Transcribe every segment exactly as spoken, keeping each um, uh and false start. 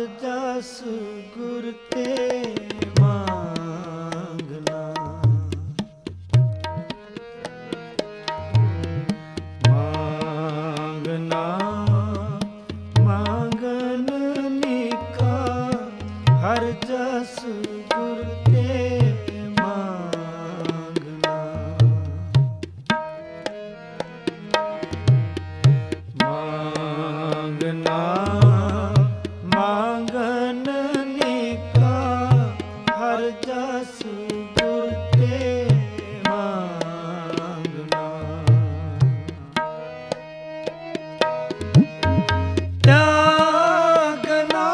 ਜਸ ਗੁਰ ਤੇ ਮੰਗਣਾ, ਮੰਗਣਾ ਮੰਗਨ ਨਿਕਾ, ਹਰ ਜਸ ਗੁਰ ਤੇ ਮੰਗਣਾ, ਮੰਗਣਾ ਮੰਗਨ ਨਿਕਾ, ਹਰ ਜਸ ਗੁਰ ਤੇ ਮੰਗਣਾ, ਤਿਆਗਨਾ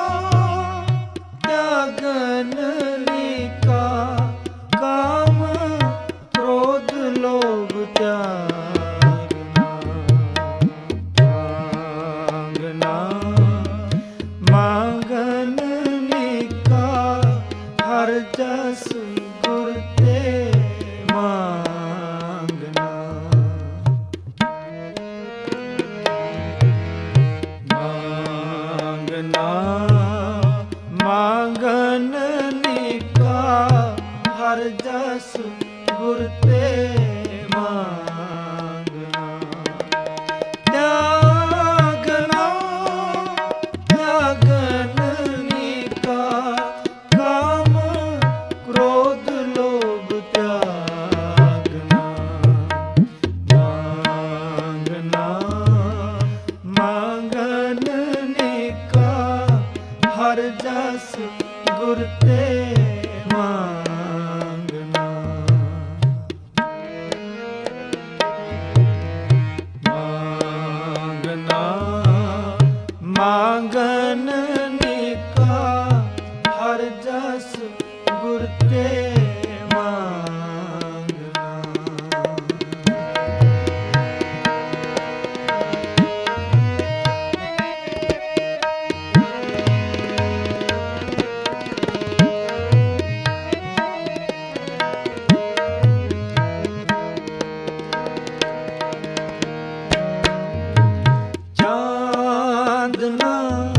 ਤਿਆਗਨ ਨਿਕਾ, ਕਾਮ ਕ੍ਰੋਧ ਲੋਭ ਤਿਆਗਨਾ, ਮੰਗਣਾ ਮੰਗਨ ਨਿਕਾ, ਹਰ ਜਸ ਗੁਰ ਤੇ ਮੰਗਣਾ, ਮੰਗਣਾ ਮੰਗਨ ਨਿਕਾ, ਹਰ ਜਸ ਗੁਰ ਤੇ ਮੰਗਣਾ, ਤਿਆਗਨਾ ਤਿਆਗਨ ਨਿਕਾ, ਕਾਮ ਕ੍ਰੋਧ ਲੋਭ ਤਿਆਗਨਾ, ਮੰਗਣਾ ਮੰਗਨ ਨਿਕਾ, ਹਰ ਜਸ ਗੁਰ ਤੇ ਮੰਗਣਾ, ਮੰਗਣਾ ਮੰਗਨ ਨਿਕਾ, ਹਰ ਜਸ ਗੁਰ ਤੇ ਮੰਗਣਾ, ਚਾਂਦਨਾ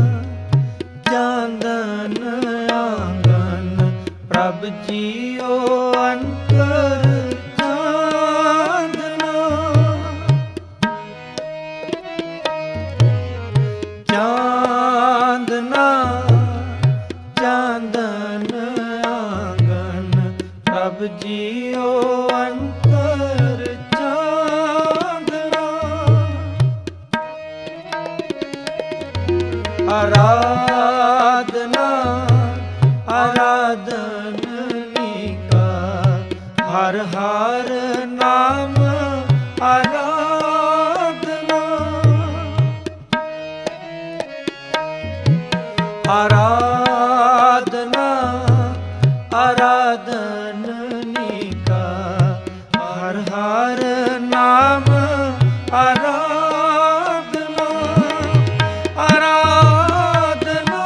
ਚਾਂਦਨ ਆਂਗਨ, ਪ੍ਰਭ ਜੀਓ ਅੰਤਰ ਚਾਂਦਨਾ, ਚਾਂਦਨਾ ਚਾਂਦਨ ਆਂਗਨ, ਪ੍ਰਭ ਜੀਓ ਅੰਤਰ ਚਾਂਦਨਾ, ਆਰਾਧਨਾ ਆਰਾਧਨ ਨਿਕਾ, ਹਰ ਹਰ ਨਾਮ ਆਰਾਧਨਾ, ਆਰਾਧਨਾ ਆਰਾਧਨ ਨਿਕਾ, ਹਰ ਹਰ ਨਾਮ ਆਰਾਧਨਾ, ਆਰਾਧਨਾ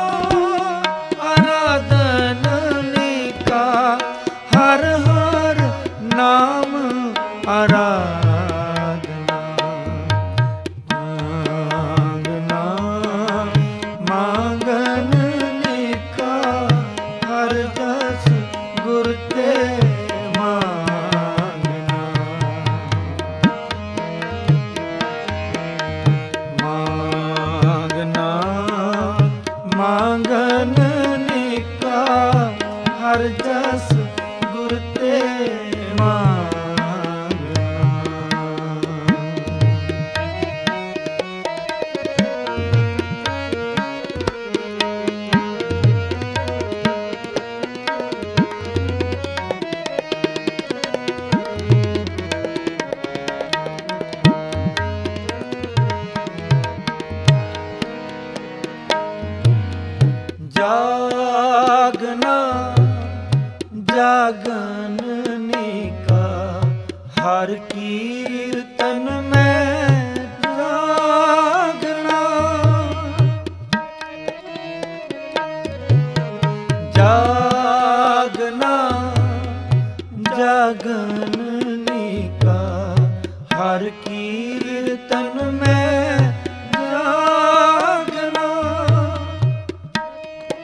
ਆਰਾਧਨ ਨਿਕਾ, ਹਰ ਹਰ ਨਾਮ ਆਰਾਧਨਾ, ਮੰਗਣਾ ਮੰਗਨ ਨਿਕਾ, ਹਰ ਜਸ ਗੁਰ ਤੇ ਮੰਗਣਾ, ਮੰਗਣਾ ਮੰਗਨ ਨਿਕਾ, ਹਰ ਜਸ ਗੁਰ ਤੇ ਮੰਗਣਾ, ਜਾਗਨਾ ਜਾਗਨ ਨਿਕਾ, ਹਰ ਕੀਰਤਨ ਮੈਂ ਜਾਗਨਾ, ਜਾਗਨਾ ਜਾਗਨ ਨਿਕਾ, ਹਰ ਕੀਰਤਨ ਮੈਂ ਜਾਗਨਾ,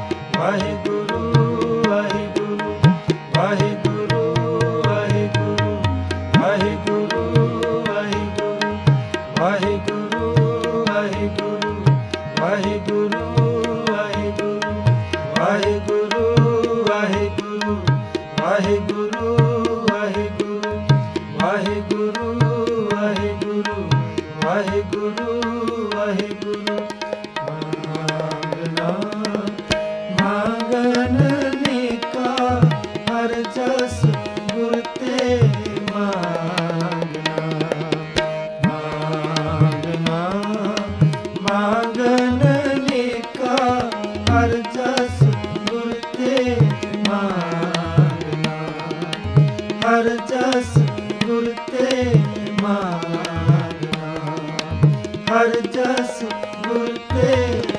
ਵਾਹਿਗੁਰੂ ਵਾਹਿਗੁਰੂ ਵਾਹਿਗੁਰੂ ਵਾਹਿਗੁਰੂ ਵਾਹਿਗੁਰੂ ਵਾਹਿਗੁਰੂ ਵਾਹਿਗੁਰੂ ਵਾਹਿਗੁਰੂ ਵਾਹਿਗੁਰੂ ਵਾਹਿਗੁਰੂ ਵਾਹਿਗੁਰੂ ਵਾਹਿਗੁਰੂ ਵਾਹਿਗੁਰੂ ਵਾਹਿਗੁਰੂ ਵਾਹਿਗੁਰੂ ਵਾਹਿਗੁਰੂ ਵਾਹਿਗੁਰੂ ਮੰਗਣਾ ਮੰਗਨ ਨੇਕਾ ਹਰ ਜਸ ਗੁਰ ਤੇ ਮੰਗਣਾ ਮੰਗਣਾ ਮੰਗਨ ਨੇਕਾ ਹਰ ਜਸ ਗੁਰ ਤੇ ਮੰਗਣਾ ਹਰ ਜਸ ਗੁਰ ਤੇ ਮੰਗਣਾ ਹਰ ਜਸ ਗੁਰ ਤੇ